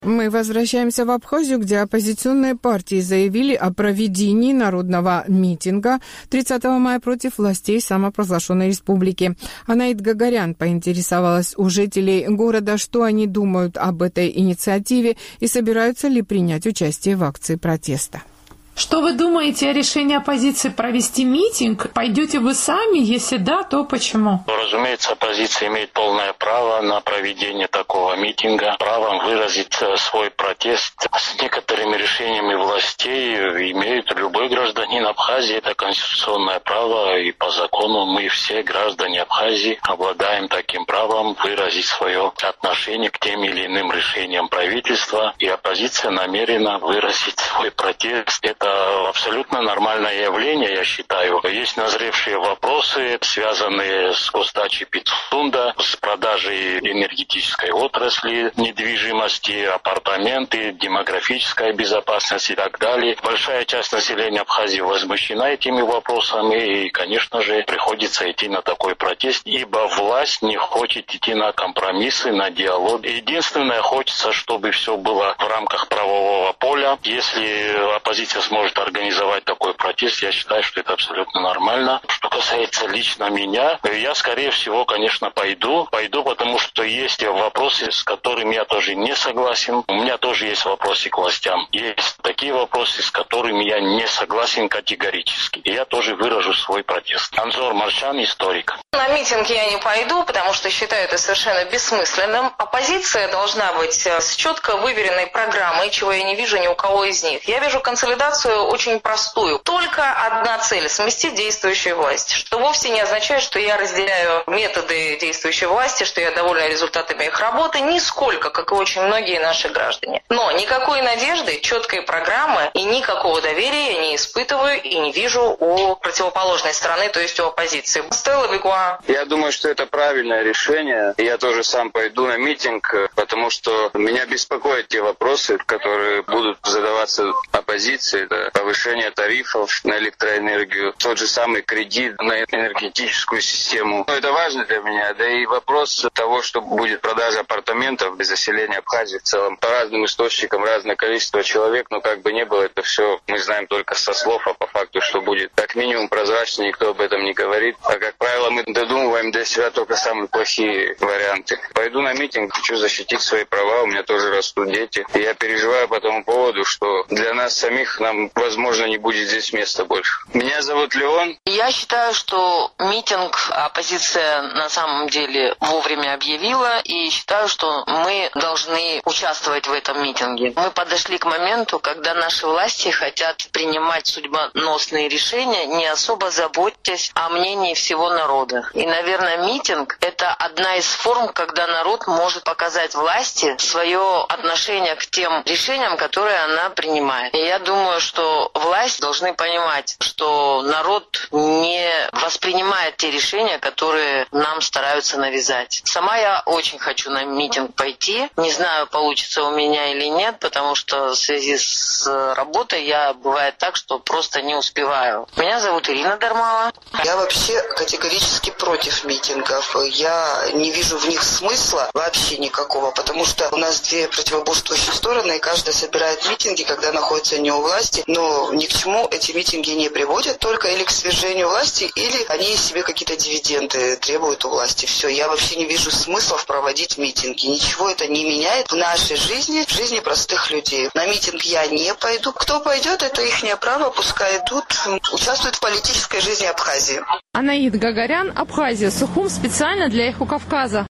Мы возвращаемся в Абхазию, где оппозиционные партии заявили о проведении народного митинга 30 мая против властей самопровозглашенной республики. Анаид Гагарян поинтересовалась у жителей города, что они думают об этой инициативе и собираются ли принять участие в акции протеста. Что вы думаете о решении оппозиции провести митинг? Пойдете вы сами? Если да, то почему? Разумеется, оппозиция имеет полное право на проведение такого митинга, правом выразить свой протест. С некоторыми решениями властей имеет любой гражданин Абхазии. Это конституционное право, и по закону мы все граждане Абхазии обладаем таким правом выразить свое отношение к тем или иным решениям правительства. И оппозиция намерена выразить свой протест. Это абсолютно нормальное явление, я считаю. Есть назревшие вопросы, связанные с госдачей Пицунда, с продажей энергетической отрасли, недвижимости, апартаменты, демографическая безопасность и так далее. Большая часть населения Абхазии возмущена этими вопросами, и, конечно же, приходится идти на такой протест, ибо власть не хочет идти на компромиссы, на диалог. Единственное, хочется, чтобы все было в рамках правового поля. Если оппозиция сможет организовать такой протест, я считаю, что это абсолютно нормально. Что касается лично меня, я, скорее всего, конечно, пойду, потому что есть вопросы, с которыми я тоже не согласен. У меня тоже есть вопросы к властям. Есть такие вопросы, с которыми я не согласен категорически. И я тоже выражу свой протест. Анзор Маршан, историк. На митинг я не пойду, потому что считаю это совершенно бессмысленным. Оппозиция должна быть с четко выверенной программой, чего я не вижу ни у кого из них. Я вижу консолидацию очень простую. Только одна цель – сместить действующую власть. Что вовсе не означает, что я разделяю методы действующей власти, что я довольна результатами их работы, нисколько, как и очень многие наши граждане. Но никакой надежды, четкой программы и никакого доверия я не испытываю и не вижу у противоположной стороны, то есть у оппозиции. Стелла Бегуа. Я думаю, что это правильное решение. Я тоже сам пойду на митинг, потому что меня беспокоят те вопросы, которые будут задаваться оппозиции. Это повышение тарифов на электроэнергию, тот же самый кредит на энергетическую систему. Это важно для меня. Да и вопрос того, что будет продажа апартаментов для заселения Абхазии в целом. По разным источникам разное количество человек, но как бы не было, это все мы знаем только со слов, а по факту, что будет как минимум прозрачно, никто об этом не говорит. А как правило, мы додумываем для себя только самые плохие варианты. Пойду на митинг, хочу защитить свои права, у меня тоже растут дети. И я переживаю по тому поводу, что для нас самих нам, возможно, не будет здесь места больше. Меня зовут Леон. Я считаю, что митинг оппозиция на самом деле вовремя объявила, и считаю, что мы должны участвовать в этом митинге. Мы подошли к моменту, когда наши власти хотят принимать судьбоносные решения, не особо заботясь о мнении всего народа. И, наверное, митинг – это одна из форм, когда народ может показать власти свое отношение к тем решениям, которые она принимает. И я думаю, что власть должны понимать, что народ не воспринимает те решения, которые нам стараются навязать. Сама я очень хочу на митинг пойти. Не знаю, получится у меня или нет, потому что в связи с работой бывает так, что просто не успеваю. Меня зовут Ирина Дармала. Я вообще категорически против митингов. Я не вижу в них смысла вообще никакого, потому что у нас две противоборствующие стороны, и каждая собирает митинги, когда находится не у власти, но ни к чему эти митинги не приводят, только или к свержению власти, или они себе какие-то дивиденды требуют у власти. Все, я вообще не вижу смыслов проводить митинги. Ничего это не меняет в нашей жизни, в жизни простых людей. На митинг я не пойду. Кто пойдет, это ихнее право, пускай идут, участвуют в политической жизни Абхазии. Анаид Гагарян, Абхазия, Сухум, специально для Эхо Кавказа.